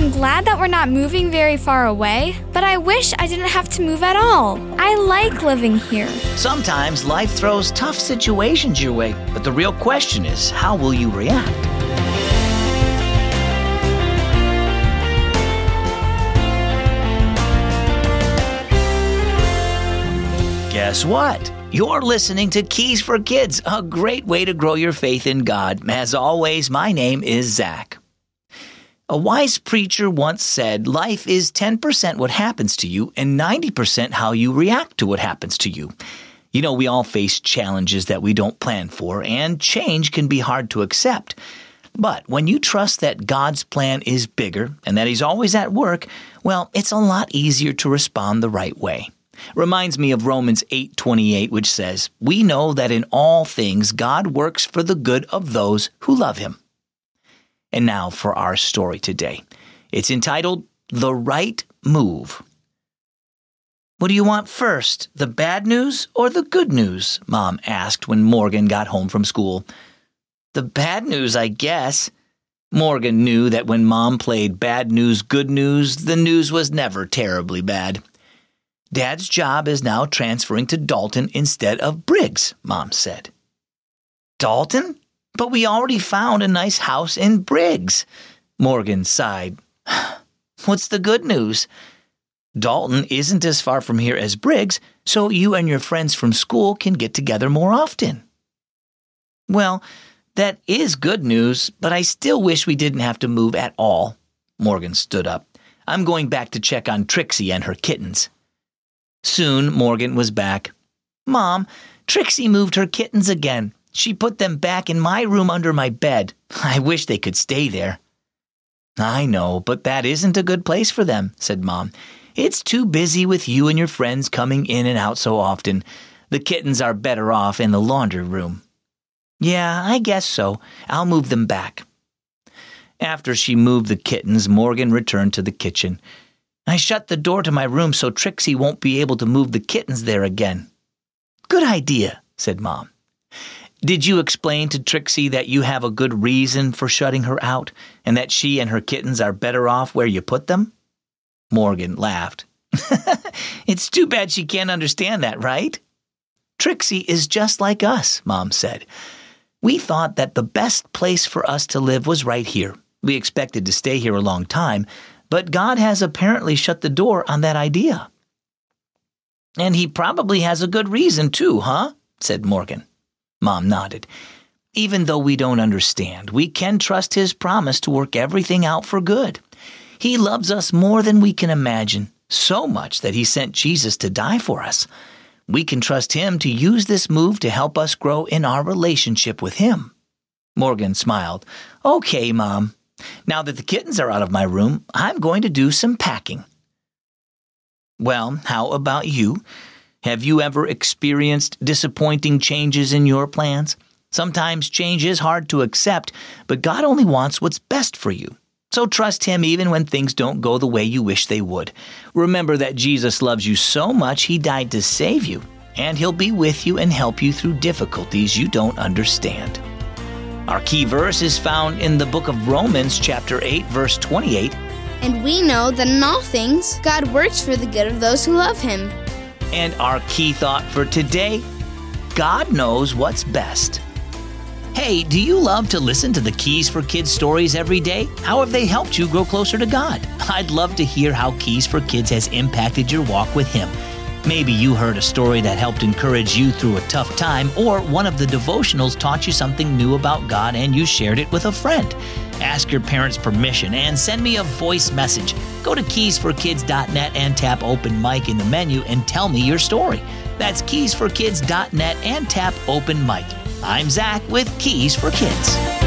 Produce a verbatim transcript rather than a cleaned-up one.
I'm glad that we're not moving very far away, but I wish I didn't have to move at all. I like living here. Sometimes life throws tough situations your way, but the real question is, how will you react? Guess what? You're listening to Keys for Kids, a great way to grow your faith in God. As always, my name is Zach. A wise preacher once said, life is ten percent what happens to you and ninety percent how you react to what happens to you. You know, we all face challenges that we don't plan for, and change can be hard to accept. But when you trust that God's plan is bigger and that He's always at work, well, it's a lot easier to respond the right way. Reminds me of Romans eight twenty-eight, which says, we know that in all things God works for the good of those who love Him. And now for our story today. It's entitled, The Right Move. What do you want first, the bad news or the good news? Mom asked when Morgan got home from school. The bad news, I guess. Morgan knew that when Mom played bad news, good news, the news was never terribly bad. Dad's job is now transferring to Dalton instead of Briggs, Mom said. Dalton? But we already found a nice house in Briggs. Morgan sighed. What's the good news? Dalton isn't as far from here as Briggs, so you and your friends from school can get together more often. Well, that is good news, but I still wish we didn't have to move at all. Morgan stood up. I'm going back to check on Trixie and her kittens. Soon, Morgan was back. Mom, Trixie moved her kittens again. She put them back in my room under my bed. I wish they could stay there. I know, but that isn't a good place for them, said Mom. It's too busy with you and your friends coming in and out so often. The kittens are better off in the laundry room. Yeah, I guess so. I'll move them back. After she moved the kittens, Morgan returned to the kitchen. I shut the door to my room so Trixie won't be able to move the kittens there again. Good idea, said Mom. Did you explain to Trixie that you have a good reason for shutting her out and that she and her kittens are better off where you put them? Morgan laughed. It's too bad she can't understand that, right? Trixie is just like us, Mom said. We thought that the best place for us to live was right here. We expected to stay here a long time, but God has apparently shut the door on that idea. And He probably has a good reason too, huh? Said Morgan. Mom nodded. Even though we don't understand, we can trust His promise to work everything out for good. He loves us more than we can imagine, so much that He sent Jesus to die for us. We can trust Him to use this move to help us grow in our relationship with Him. Morgan smiled. Okay, Mom. Now that the kittens are out of my room, I'm going to do some packing. Well, how about you? Have you ever experienced disappointing changes in your plans? Sometimes change is hard to accept, but God only wants what's best for you. So trust Him even when things don't go the way you wish they would. Remember that Jesus loves you so much He died to save you, and He'll be with you and help you through difficulties you don't understand. Our key verse is found in the book of Romans, chapter eight, verse twenty-eight. And we know that in all things, God works for the good of those who love Him. And our key thought for today, God knows what's best. Hey, do you love to listen to the Keys for Kids stories every day? How have they helped you grow closer to God? I'd love to hear how Keys for Kids has impacted your walk with Him. Maybe you heard a story that helped encourage you through a tough time, or one of the devotionals taught you something new about God and you shared it with a friend. Ask your parents' permission and send me a voice message. Go to keys for kids dot net and tap Open Mic in the menu and tell me your story. That's keys for kids dot net and tap Open Mic. I'm Zach with Keys for Kids.